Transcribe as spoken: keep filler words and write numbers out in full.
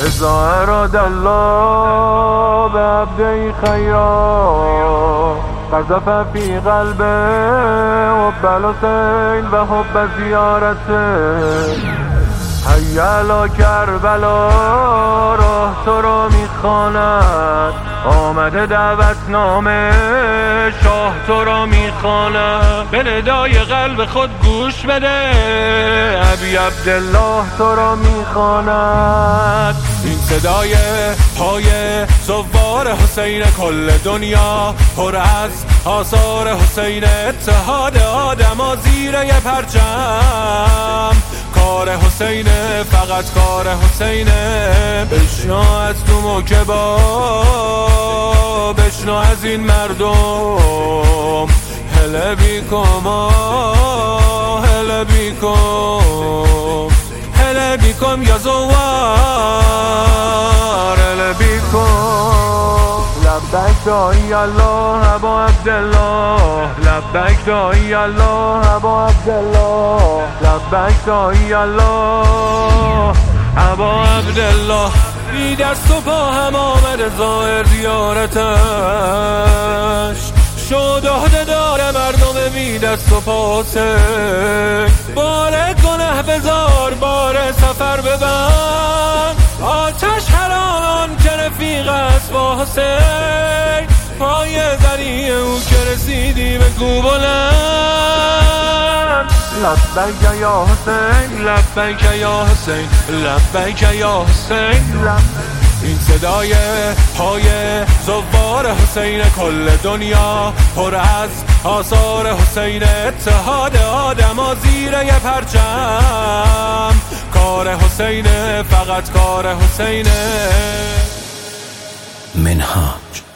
اذا اراد الله بعبده خيرا قذف في قلبه حب الحسین و حب زیارته. هیا علی کربلا راه تو را میخواند، آمده دعوتنامه شاه تو را میخواند. به ندای قلب خود گوش بده، ابی عبدالله تو را میخواند. این صدای پای زوار حسین، کل دنیا پر از آثار حسین. اتحاد آدما زیر یه پرچم، کار حسینه، فقط کار حسینه. بشنو از تو موکبا، بشنو از این مردم. هله بیکم هله بیکم هله بیکم یا زوار، هله بیکم. لبیک داعی الله ابا عبدالله، لبیک داعی الله ابا عبدالله، لبیک داعی الله ابا عبدالله. بی دست و پا هم آمده ظاهر زیارتش، شد عهده داره مردم بی دست و پا حسین. باره گنه بزار، باره سفر ببند، آتش حرام که رفیق است با حسین. پای زنی او که رسیدی به گو بلند. لبیک یا حسین، لبیک یا حسین، لبیک یا حسین. این صدای پای زوار حسین، کل دنیا پر از آثار حسین. اتحاد آدما زیر یه پرچم، کار حسینه، فقط کار حسینه. منهاج